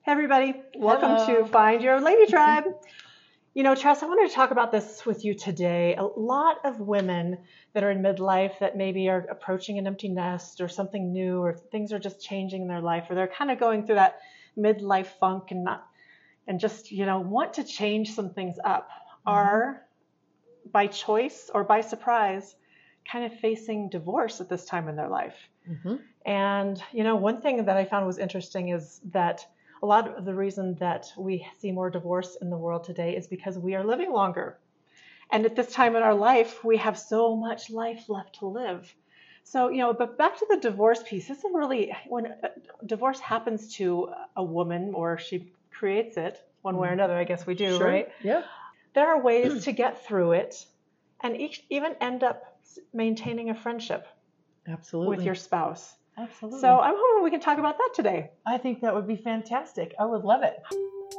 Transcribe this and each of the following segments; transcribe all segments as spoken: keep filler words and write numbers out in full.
Hey everybody, welcome Hello. to Find Your Lady Tribe. You know, Tress, I wanted to talk about this with you today. A lot of women that are in midlife that maybe are approaching an empty nest or something new, or things are just changing in their life, or they're kind of going through that midlife funk and not, and just, you know, want to change some things up, mm-hmm. are by choice or by surprise kind of facing divorce at this time in their life. Mm-hmm. And, you know, one thing that I found was interesting is that a lot of the reason that we see more divorce in the world today is because we are living longer. And at this time in our life, we have so much life left to live. So, you know, but back to the divorce piece, this is really, when divorce happens to a woman or she creates it one way or another, I guess we do, Sure. right? Yeah. There are ways to get through it and each, even end up maintaining a friendship Absolutely. with your spouse. Absolutely. So I'm hoping we can talk about that today. I think that would be fantastic. I would love it.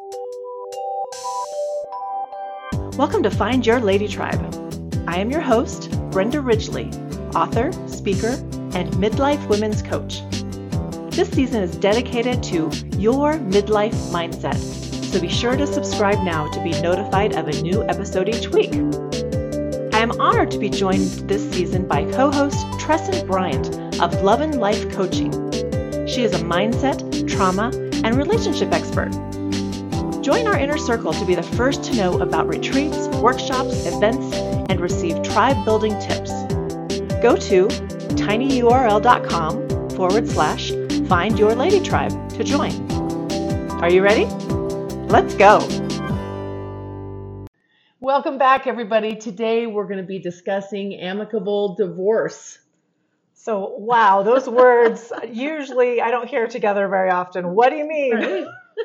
Welcome to Find Your Lady Tribe. I am your host, Brenda Ridgely, author, speaker, and midlife women's coach. This season is dedicated to your midlife mindset, so be sure to subscribe now to be notified of a new episode each week. I am honored to be joined this season by co-host Tresson Bryant of Love and Life Coaching. She is a mindset, trauma, and relationship expert. Join our inner circle to be the first to know about retreats, workshops, events, and receive tribe-building tips. Go to tinyurl.com forward slash find your lady tribe to join. Are you ready? Let's go. Welcome back, everybody. Today we're going to be discussing amicable divorce. So, wow, those words, usually I don't hear together very often. What do you mean? Right.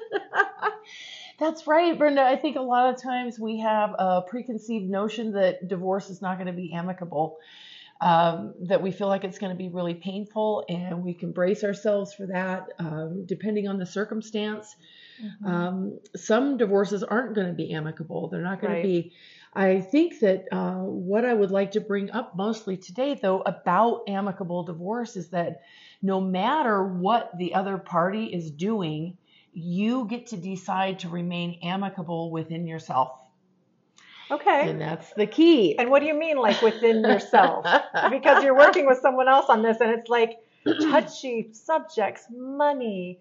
That's right, Brenda. I think a lot of times we have a preconceived notion that divorce is not going to be amicable, um, that we feel like it's going to be really painful, and we can brace ourselves for that, um, depending on the circumstance. Mm-hmm. Um, some divorces aren't going to be amicable. They're not going right. to be. I think that uh, what I would like to bring up mostly today, though, about amicable divorce is that no matter what the other party is doing, you get to decide to remain amicable within yourself. Okay. And that's the key. And what do you mean, like, within yourself? Because you're working with someone else on this, and it's like touchy subjects, money,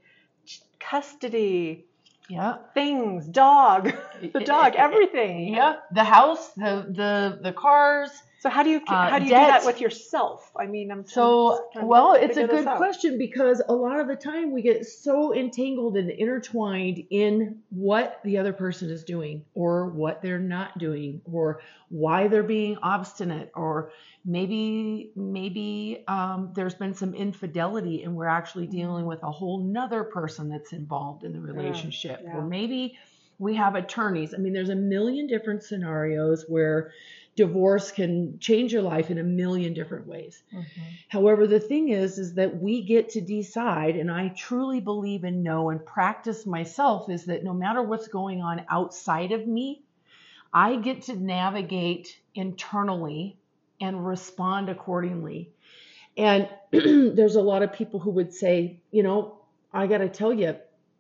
custody, yeah, things, dog, the dog, everything. Yeah, the house, the the the cars. So how do you uh, how do you debt. do that with yourself? I mean, I'm so well. It's a good question, because a lot of the time we get so entangled and intertwined in what the other person is doing, or what they're not doing, or why they're being obstinate, or maybe maybe um, there's been some infidelity and we're actually dealing with a whole nother person that's involved in the relationship, yeah, yeah. Or maybe we have attorneys. I mean, there's a million different scenarios where divorce can change your life in a million different ways. Mm-hmm. However, the thing is, is that we get to decide, and I truly believe and know and practice myself, is that no matter what's going on outside of me, I get to navigate internally and respond accordingly. And there's a lot of people who would say, you know, I got to tell you,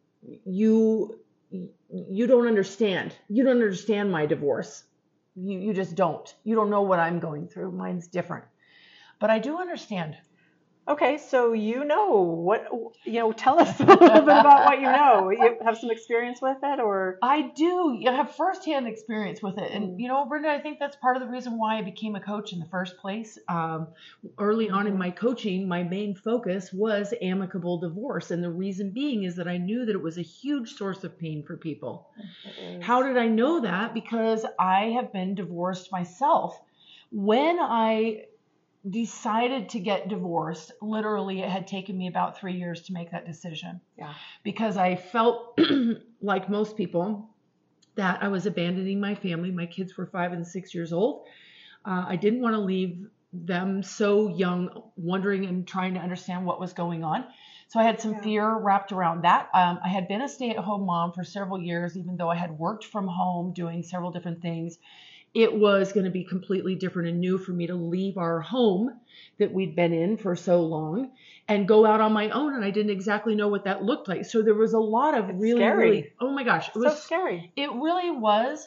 you, you don't understand. You don't understand my divorce. You you just don't. You don't know what I'm going through. Mine's different. But I do understand. Okay, so you know what, you know, tell us a little bit about what you know. You have some experience with it, or? I do. I have firsthand experience with it. And, you know, Brenda, I think that's part of the reason why I became a coach in the first place. Um, early on in my coaching, my main focus was amicable divorce. And the reason being is that I knew that it was a huge source of pain for people. How did I know that? Because I have been divorced myself. When I decided to get divorced, literally it had taken me about three years to make that decision. Yeah. Because I felt like most people that I was abandoning my family. My kids were five and six years old. Uh, I didn't want to leave them so young, wondering and trying to understand what was going on. So I had some yeah. fear wrapped around that. Um, I had been a stay-at-home mom for several years, even though I had worked from home doing several different things. it was going to be completely different and new for me to leave our home that we'd been in for so long and go out on my own. And I didn't exactly know what that looked like. So there was a lot of It's really, scary. really, oh my gosh. It was so scary. It really was.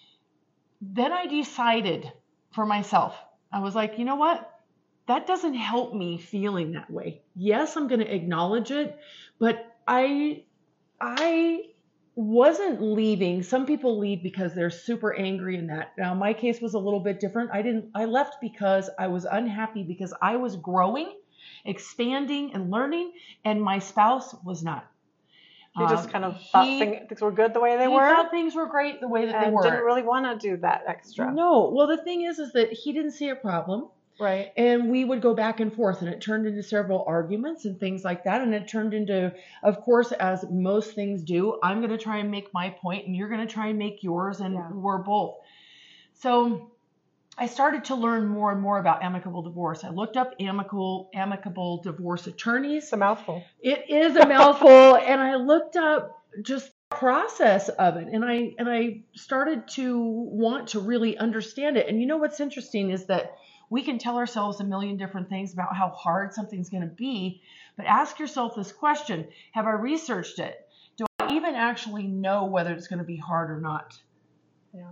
Then I decided for myself, I was like, you know what? That doesn't help me feeling that way. Yes, I'm going to acknowledge it, but I, I wasn't leaving. Some people leave because they're super angry in that. Now, my case was a little bit different. I didn't, I left because I was unhappy because I was growing, expanding and learning, and my spouse was not. He just kind of thought he, things, things were good the way they he were. He thought things were great the way that and they were. Didn't really want to do that extra. No. Well, the thing is, is that he didn't see a problem. Right. And we would go back and forth, and it turned into several arguments and things like that. And it turned into, of course, as most things do, I'm going to try and make my point, and you're going to try and make yours, and yeah. we're both. So I started to learn more and more about amicable divorce. I looked up amicable amicable divorce attorneys. It's a mouthful. It is a mouthful. And I looked up just the process of it. And I and I started to want to really understand it. And you know what's interesting is that we can tell ourselves a million different things about how hard something's going to be. But ask yourself this question: have I researched it? Do I even actually know whether it's going to be hard or not? Yeah.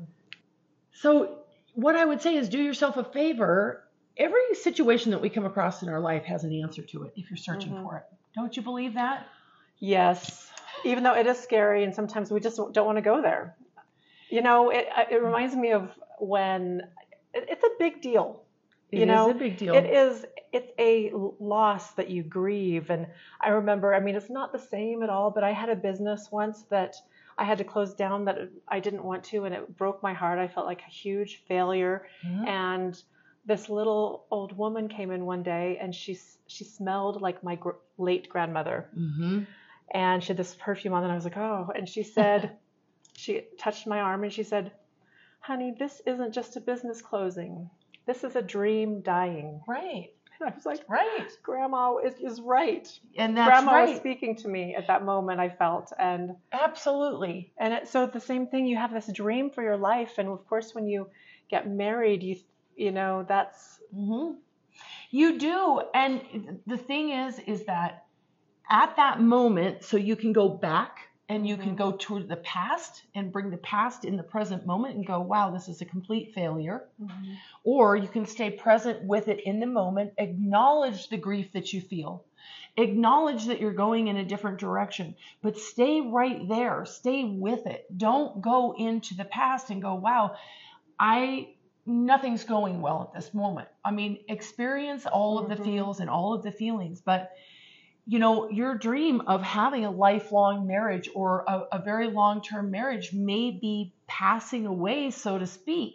So what I would say is do yourself a favor. Every situation that we come across in our life has an answer to it if you're searching mm-hmm. for it. Don't you believe that? Yes. Even though it is scary and sometimes we just don't want to go there. You know, it it reminds me of when it, it's a big deal. It you know, is a big deal. It is. It's a loss that you grieve. And I remember, I mean, it's not the same at all, but I had a business once that I had to close down that I didn't want to, and it broke my heart. I felt like a huge failure. Mm-hmm. And this little old woman came in one day, and she she smelled like my gr- late grandmother. Mm-hmm. And she had this perfume on, and I was like, oh. And she said, she touched my arm, and she said, honey, this isn't just a business closing. This is a dream dying. Right. And I was like, right. Grandma is, is right. And that's Grandma right. was speaking to me at that moment, I felt. And absolutely. And it, so the same thing, you have this dream for your life. And of course, when you get married, you you know, that's... Mm-hmm. You do. And the thing is, is that at that moment, so you can go back and you mm-hmm. can go to the past and bring the past in the present moment and go, wow, this is a complete failure. Mm-hmm. Or you can stay present with it in the moment, acknowledge the grief that you feel, acknowledge that you're going in a different direction, but stay right there, stay with it. Don't go into the past and go, wow, I, nothing's going well at this moment. I mean, experience all mm-hmm. of the feels and all of the feelings, but you know, your dream of having a lifelong marriage or a, a very long-term marriage may be passing away, so to speak.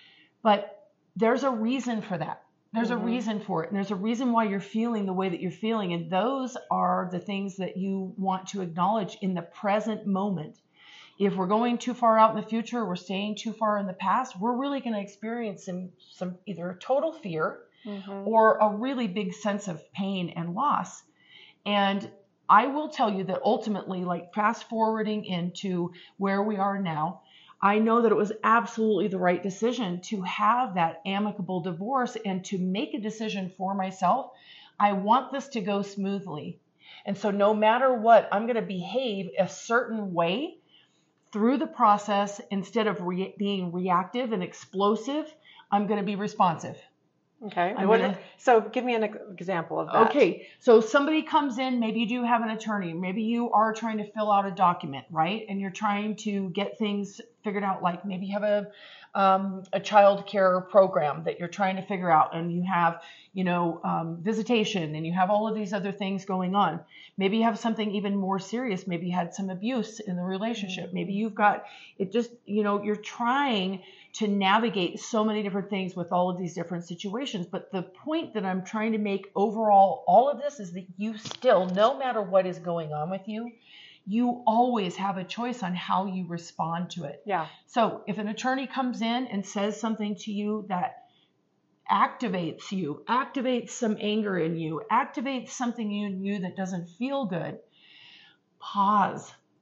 But there's a reason for that. There's mm-hmm. a reason for it. And there's a reason why you're feeling the way that you're feeling. And those are the things that you want to acknowledge in the present moment. If we're going too far out in the future, we're staying too far in the past, we're really going to experience some, some either total fear mm-hmm. or a really big sense of pain and loss. And I will tell you that ultimately, like fast forwarding into where we are now, I know that it was absolutely the right decision to have that amicable divorce and to make a decision for myself. I want this to go smoothly. And so no matter what, I'm going to behave a certain way through the process. Instead of re- being reactive and explosive, I'm going to be responsive. Okay. Gonna, so give me an example of that. Okay. So somebody comes in, maybe you do have an attorney, maybe you are trying to fill out a document, right? And you're trying to get things figured out, like maybe you have a um, a child care program that you're trying to figure out, and you have, you know, um, visitation, and you have all of these other things going on. Maybe you have something even more serious. Maybe you had some abuse in the relationship. Mm-hmm. Maybe you've got it just, you know, you're trying to navigate so many different things with all of these different situations. But the point that I'm trying to make overall, all of this is that you still, no matter what is going on with you, you always have a choice on how you respond to it. Yeah. So if an attorney comes in and says something to you that activates you, activates some anger in you, activates something in you that doesn't feel good, pause.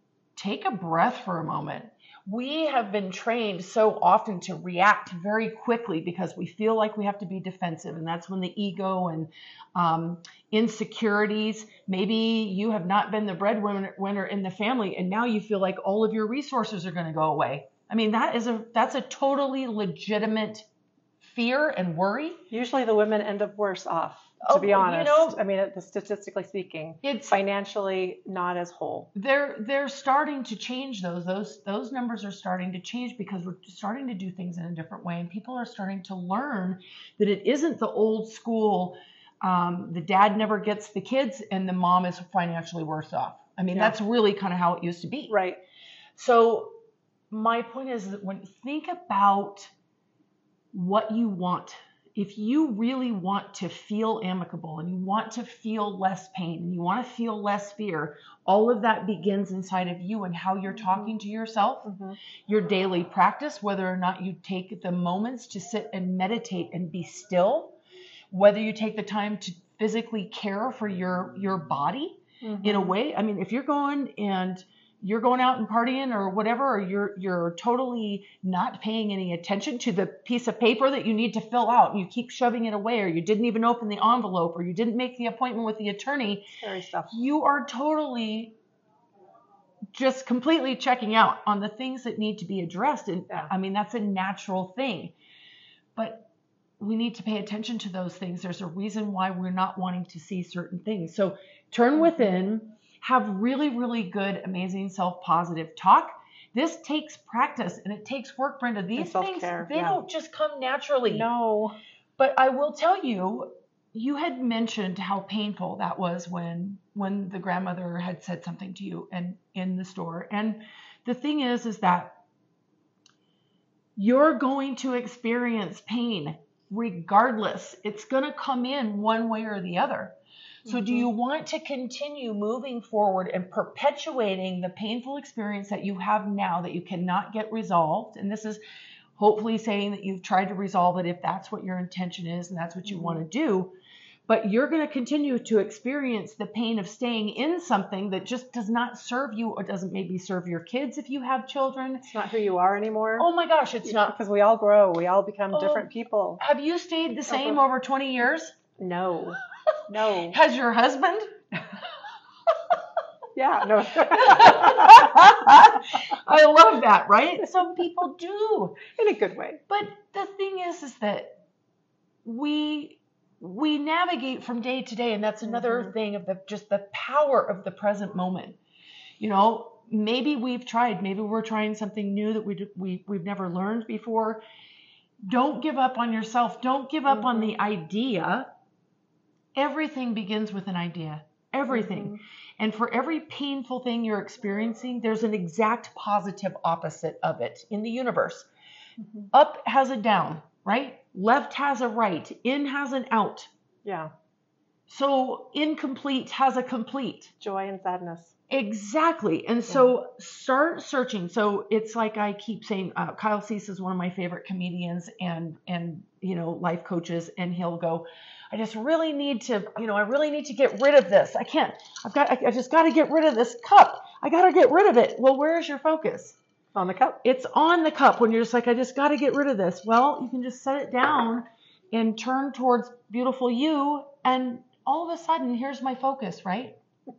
take a breath for a moment. We have been trained so often to react very quickly because we feel like we have to be defensive. And that's when the ego and um, insecurities, maybe you have not been the breadwinner in the family, and now you feel like all of your resources are going to go away. I mean, that is a that's a totally legitimate fear and worry. Usually the women end up worse off. To Oh, be honest, you know, I mean, statistically speaking, it's financially not as whole. They're they're starting to change those. Those those numbers are starting to change because we're starting to do things in a different way, and people are starting to learn that it isn't the old school. Um, the dad never gets the kids, and the mom is financially worse off. I mean, Yeah. that's really kind of how it used to be. Right. So my point is that when think about what you want. If you really want to feel amicable and you want to feel less pain and you want to feel less fear, all of that begins inside of you and how you're talking to yourself, Mm-hmm. your daily practice, whether or not you take the moments to sit and meditate and be still, whether you take the time to physically care for your, your body Mm-hmm. in a way. I mean, if you're going and you're going out and partying or whatever, or you're you're totally not paying any attention to the piece of paper that you need to fill out, and you keep shoving it away, or you didn't even open the envelope, or you didn't make the appointment with the attorney, Scary stuff. you are totally just completely checking out on the things that need to be addressed. And Yeah. I mean, that's a natural thing. But we need to pay attention to those things. There's a reason why we're not wanting to see certain things. So turn within. Have really, really good, amazing self-positive talk. This takes practice and it takes work, Brenda. These And things, self-care, they yeah. don't just come naturally. No. But I will tell you, you had mentioned how painful that was when when the grandmother had said something to you and in the store. And the thing is, is that you're going to experience pain regardless. It's going to come in one way or the other. So do you want to continue moving forward and perpetuating the painful experience that you have now that you cannot get resolved? And this is hopefully saying that you've tried to resolve it if that's what your intention is and that's what you mm-hmm. want to do. But you're going to continue to experience the pain of staying in something that just does not serve you or doesn't maybe serve your kids if you have children. It's not who you are anymore. Oh my gosh, it's not. Because we all grow. We all become oh, different people. Have you stayed the same over twenty years? No. No. Has your husband? Yeah, no. I love that, right? Some people do. In a good way. But the thing is, is that we we navigate from day to day, and that's another mm-hmm. thing of the just the power of the present moment. You know, maybe we've tried, maybe we're trying something new that we we we've never learned before. Don't give up on yourself. Don't give up mm-hmm. on the idea. Everything begins with an idea. Everything. Mm-hmm. And for every painful thing you're experiencing, there's an exact positive opposite of it in the universe. Mm-hmm. Up has a down, right? Left has a right. In has an out. Yeah. So incomplete has a complete. Joy and sadness. Exactly. And so yeah. start searching. So it's like I keep saying, uh, Kyle Cease is one of my favorite comedians and, and, you know, life coaches. And he'll go, I just really need to, you know, I really need to get rid of this. I can't, I've got, I, I just got to get rid of this cup. I got to get rid of it. Well, where is your focus? On the cup. It's on the cup when you're just like, I just got to get rid of this. Well, you can just set it down and turn towards beautiful you. And all of a sudden, here's my focus, right?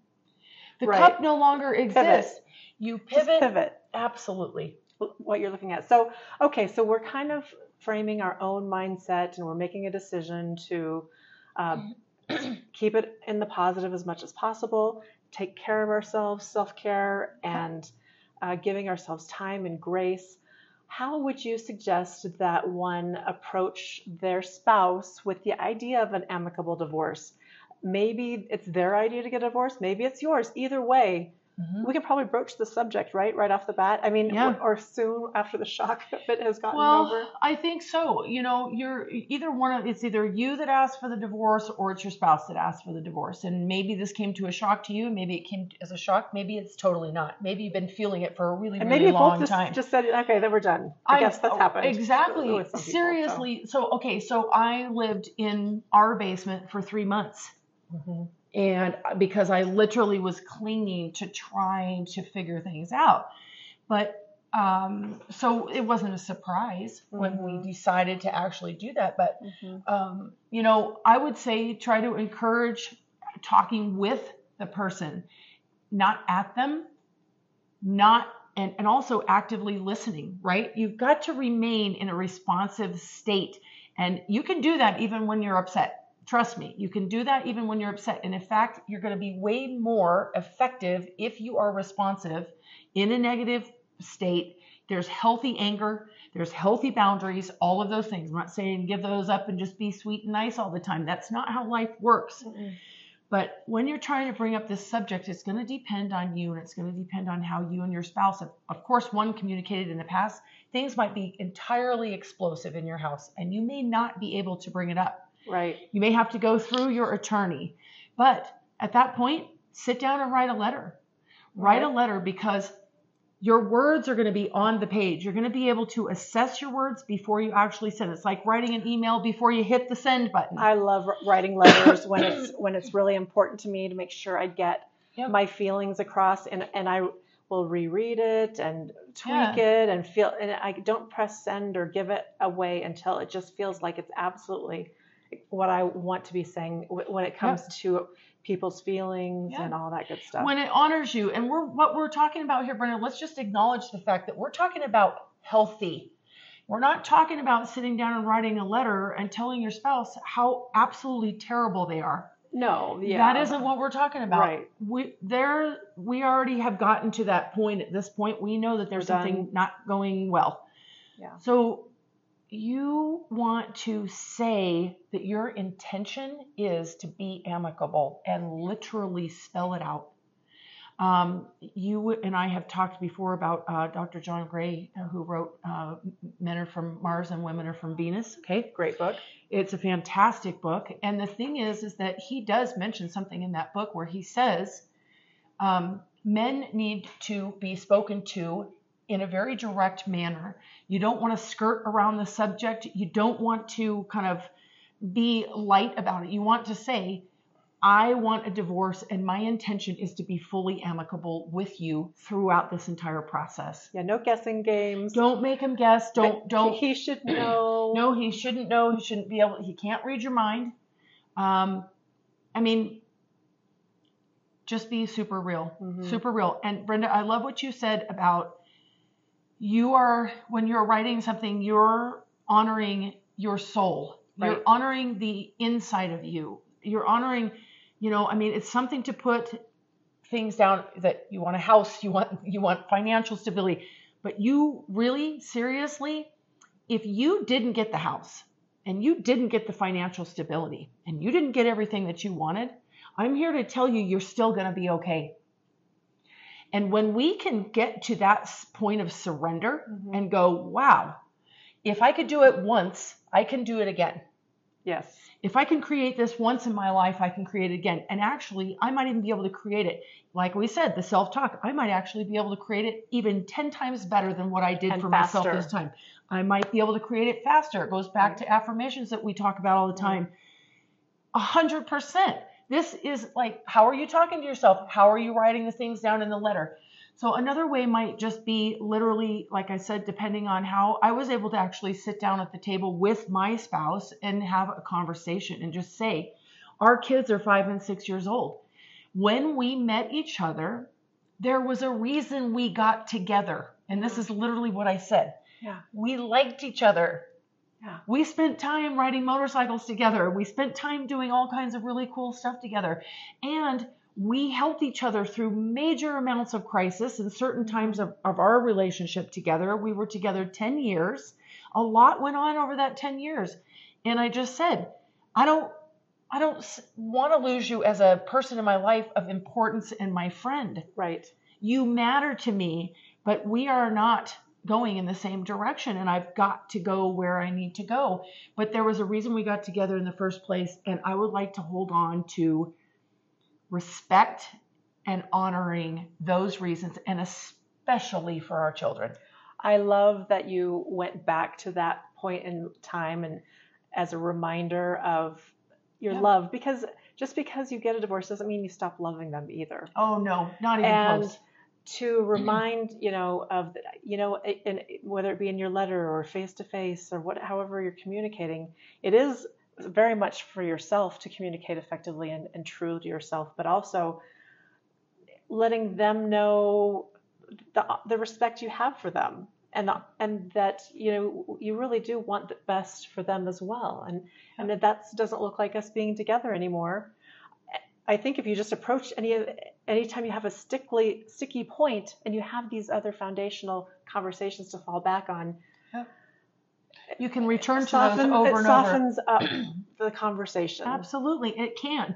The right. cup no longer exists. Pivot. You pivot. Just pivot. Absolutely. What you're looking at. So, okay, so we're kind of framing our own mindset and we're making a decision to uh, keep it in the positive as much as possible, take care of ourselves, self-care, and uh, giving ourselves time and grace. How would you suggest that one approach their spouse with the idea of an amicable divorce? Maybe it's their idea to get a divorce. Maybe it's yours. Either way, mm-hmm. we can probably broach the subject, right? Right off the bat. I mean, yeah. or, or soon after the shock of it has gotten well, over. I think so. You know, you're either one of, it's either you that asked for the divorce or it's your spouse that asked for the divorce. And maybe this came to a shock to you. Maybe it came as a shock. Maybe it's totally not. Maybe you've been feeling it for a really, and really maybe long both time. Just said, okay, then we're done. I, I guess that's happened. Exactly. People, Seriously. So. so, okay. So I lived in our basement for three months. Mm-hmm. And because I literally was clinging to trying to figure things out. But um, so it wasn't a surprise mm-hmm. when we decided to actually do that. But, mm-hmm. um, you know, I would say try to encourage talking with the person, not at them, not, and, and also actively listening, right? You've got to remain in a responsive state. And you can do that even when you're upset. Trust me, you can do that even when you're upset. And in fact, you're going to be way more effective if you are responsive in a negative state. There's healthy anger, there's healthy boundaries, all of those things. I'm not saying give those up and just be sweet and nice all the time. That's not how life works. Mm-mm. But when you're trying to bring up this subject, it's going to depend on you, and it's going to depend on how you and your spouse have, of course, one, communicated in the past. Things might be entirely explosive in your house, and you may not be able to bring it up. Right. You may have to go through your attorney. But at that point, sit down and write a letter. Write right. a letter, because your words are going to be on the page. You're going to be able to assess your words before you actually send. It's like writing an email before you hit the send button. I love writing letters when it's when it's really important to me to make sure I get yep. my feelings across, and, and I will reread it and tweak yeah. it and feel, and I don't press send or give it away until it just feels like it's absolutely what I want to be saying when it comes yep. to people's feelings yeah. and all that good stuff. When it honors you. And we're what we're talking about here, Brenda, let's just acknowledge the fact that we're talking about healthy. We're not talking about sitting down and writing a letter and telling your spouse how absolutely terrible they are. No, yeah. That isn't what we're talking about. Right. We there we already have gotten to that point. At this point, we know that there's we're something done. Not going well. Yeah. So you want to say that your intention is to be amicable and literally spell it out. Um, you and I have talked before about uh, Doctor John Gray, uh, who wrote uh, Men Are From Mars and Women Are From Venus. Okay, great book. It's a fantastic book. And the thing is, is that he does mention something in that book where he says um, men need to be spoken to in a very direct manner. You don't want to skirt around the subject. You don't want to kind of be light about it. You want to say, I want a divorce, and my intention is to be fully amicable with you throughout this entire process. Yeah, no guessing games. Don't make him guess. Don't, but don't. He should know. No, he shouldn't know. He shouldn't be able, he can't read your mind. Um, I mean, just be super real, mm-hmm. super real. And Brenda, I love what you said about you are, when you're writing something, you're honoring your soul. You're right. honoring the inside of you. You're honoring, you know, I mean, it's something to put things down that you want a house, you want, you want financial stability, but you really, seriously, if you didn't get the house and you didn't get the financial stability and you didn't get everything that you wanted, I'm here to tell you, you're still going to be okay. And when we can get to that point of surrender mm-hmm. and go, wow, if I could do it once, I can do it again. Yes. If I can create this once in my life, I can create it again. And actually, I might even be able to create it. Like we said, the self-talk, I might actually be able to create it even ten times better than what I did and for faster. myself this time. I might be able to create it faster. It goes back right. to affirmations that we talk about all the time. A hundred percent. This is like, how are you talking to yourself? How are you writing the things down in the letter? So another way might just be literally, like I said, depending on how I was able to actually sit down at the table with my spouse and have a conversation and just say, our kids are five and six years old. When we met each other, there was a reason we got together. And this is literally what I said. Yeah. We liked each other. Yeah. We spent time riding motorcycles together. We spent time doing all kinds of really cool stuff together. And we helped each other through major amounts of crisis and certain times of, of our relationship together. We were together ten years. A lot went on over that ten years. And I just said, I don't, I don't want to lose you as a person in my life of importance and my friend. Right. You matter to me, but we are not going in the same direction, and I've got to go where I need to go. But there was a reason we got together in the first place, and I would like to hold on to respect and honoring those reasons, and especially for our children. I love that you went back to that point in time and as a reminder of your yeah. love, because just because you get a divorce doesn't mean you stop loving them either. Oh no, not even and close. To remind, you know, of, you know, in, whether it be in your letter or face to face or what, however you're communicating, it is very much for yourself to communicate effectively and, and true to yourself, but also letting them know the, the respect you have for them, and the, and that, you know, you really do want the best for them as well, and and that that doesn't look like us being together anymore. I think if you just approach any anytime you have a sticky sticky point and you have these other foundational conversations to fall back on, yeah. you can return to soften, those over it and softens over. up the conversation. Absolutely, it can.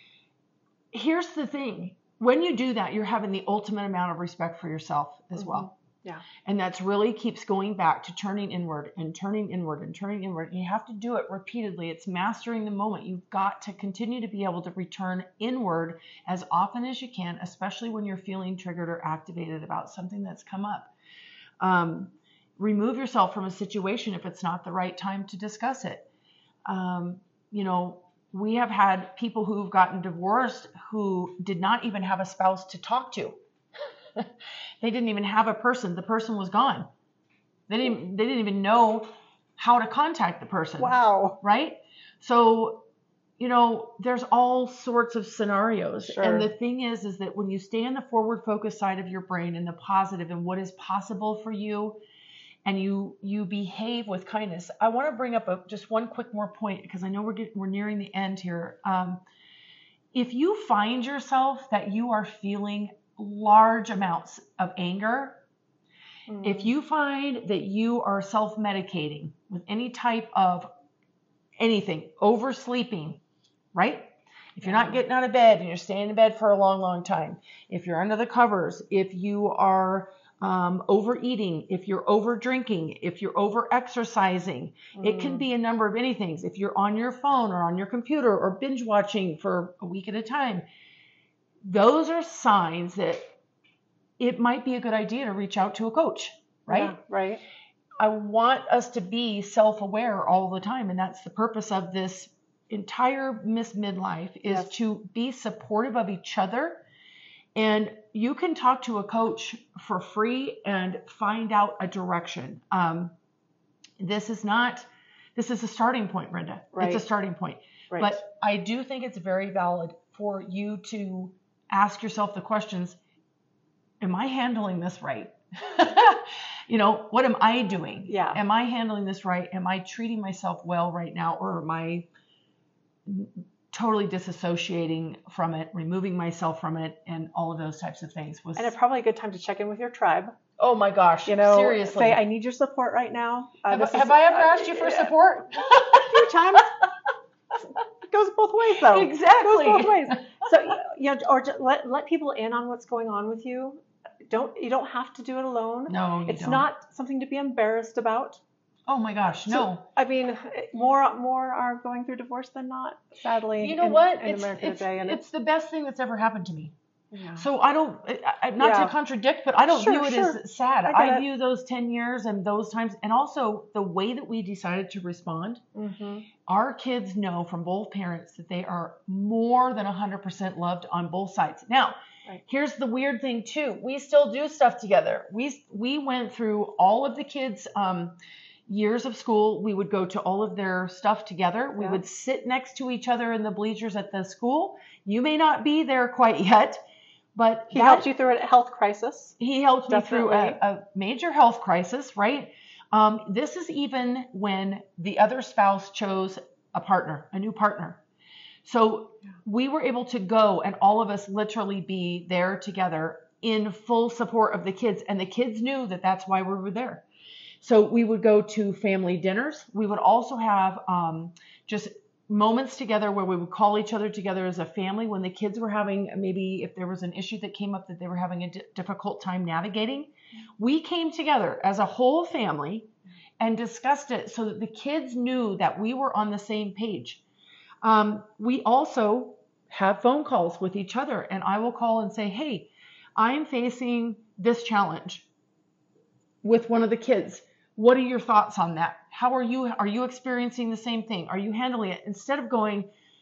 Here's the thing. When you do that, you're having the ultimate amount of respect for yourself as mm-hmm. well. Yeah. And that's really keeps going back to turning inward and turning inward and turning inward. And you have to do it repeatedly. It's mastering the moment. You've got to continue to be able to return inward as often as you can, especially when you're feeling triggered or activated about something that's come up. Um, remove yourself from a situation if it's not the right time to discuss it. Um, you know, we have had people who've gotten divorced who did not even have a spouse to talk to. They didn't even have a person. The person was gone. They didn't, they didn't even know how to contact the person. Wow. Right? So, you know, there's all sorts of scenarios. Sure. And the thing is, is that when you stay in the forward focus side of your brain and the positive and what is possible for you, and you, you behave with kindness. I want to bring up a, just one quick more point, because I know we're getting, we're nearing the end here. Um, if you find yourself that you are feeling large amounts of anger, mm. if you find that you are self-medicating with any type of anything, oversleeping, right? If you're not getting out of bed and you're staying in bed for a long, long time, if you're under the covers, if you are um, overeating, if you're over drinking, if you're over exercising, mm. it can be a number of any things. If you're on your phone or on your computer or binge watching for a week at a time, those are signs that it might be a good idea to reach out to a coach, right? Yeah, right. I want us to be self-aware all the time, and that's the purpose of this entire Miss Midlife, is yes. to be supportive of each other. And you can talk to a coach for free and find out a direction. Um, this is not, this is a starting point, Brenda. Right. It's a starting point. Right. But I do think it's very valid for you to ask yourself the questions, am I handling this right? You know, what am I doing? Yeah. Am I handling this right? Am I treating myself well right now? Or am I totally disassociating from it, removing myself from it, and all of those types of things? Was... And it's probably a good time to check in with your tribe. Oh my gosh. You know, seriously. Say, I need your support right now. Uh, have this have is, I ever uh, asked you for support? A few times. It goes both ways, though. Exactly. It goes both ways. So, you know, or just let let people in on what's going on with you. Don't you don't have to do it alone. No, you it's don't. not something to be embarrassed about. Oh my gosh, no. So, I mean, more more are going through divorce than not, sadly. You know in, what? In it's America it's, today, and it's the best thing that's ever happened to me. Yeah. So I don't, I, not Yeah. to contradict, but I don't Sure, view it sure. as sad. I I, get it. view those ten years and those times, and also the way that we decided to respond. Mm-hmm. Our kids know from both parents that they are more than one hundred percent loved on both sides. Now, Right. here's the weird thing too. We still do stuff together. We we went through all of the kids' um, years of school. We would go to all of their stuff together. We Yeah. would sit next to each other in the bleachers at the school. You may not be there quite yet, but He that- helped you through a health crisis. He helped me through a, Definitely. a major health crisis, right? Um, this is even when the other spouse chose a partner, a new partner. So we were able to go and all of us literally be there together in full support of the kids. And the kids knew that that's why we were there. So we would go to family dinners. We would also have um, just moments together where we would call each other together as a family when the kids were having, maybe if there was an issue that came up that they were having a d- difficult time navigating. We came together as a whole family and discussed it so that the kids knew that we were on the same page. Um, we also have phone calls with each other, and I will call and say, hey, I'm facing this challenge with one of the kids. What are your thoughts on that? How are you, are you experiencing the same thing? Are you handling it? Instead of going,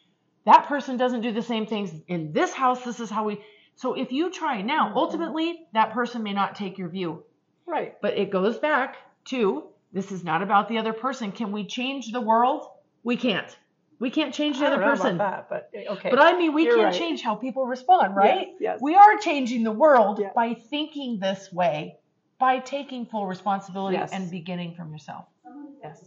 that person doesn't do the same things in this house. This is how we, so if you try now, mm-hmm. ultimately that person may not take your view. Right. But it goes back to, this is not about the other person. Can we change the world? We can't. We can't change the I other don't know person. About that, but okay. But I mean, we You're can right. change how people respond, right? Yes, yes. We are changing the world yes. by thinking this way, by taking full responsibility yes. and beginning from yourself. Yes.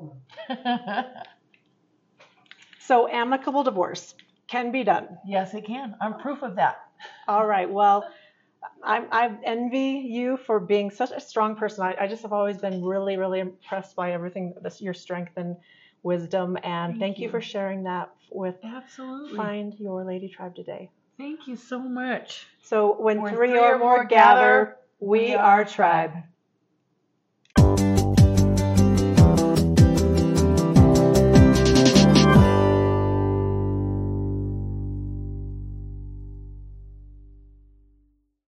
So amicable divorce can be done. Yes, it can. I'm proof of that. All right. Well, I, I envy you for being such a strong person. I, I just have always been really, really impressed by everything, this, your strength and wisdom. And thank, thank you. you for sharing that with Absolutely. Find Your Lady Tribe today. Thank you so much. So when Where three, three or more gather, gather we are tribe.